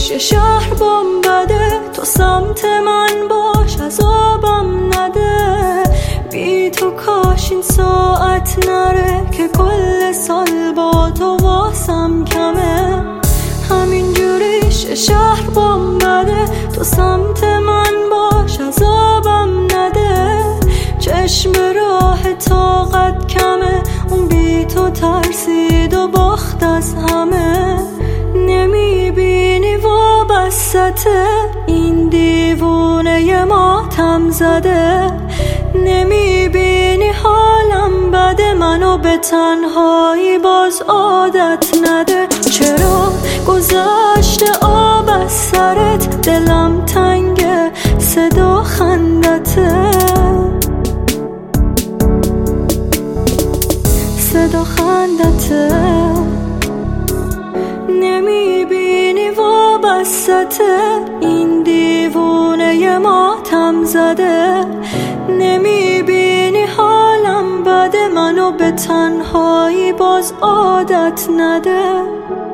ریش شهر بام بده، تو سمت من باش عذابم نده. بی تو کاش این ساعت نره که کل سال با تو واسم کمه. همینجوری ریش شهر بام بده، تو سمت من باش عذابم نده. چشم راه طاقت کمه، اون بی تو ترسید و باخت از همه. نمیبینی وابسته این دیوونه ماتم زده. نمیبینی حالم بده، منو به تنهایی باز عادت نده. چرا گذشته آب از سرت، دلم تنگه صدا خندته. صدا خندته. نمیبینی وابسته این دیوونه ماتم زده. نمیبینی حالم بده، منو به تنهایی باز عادت نده.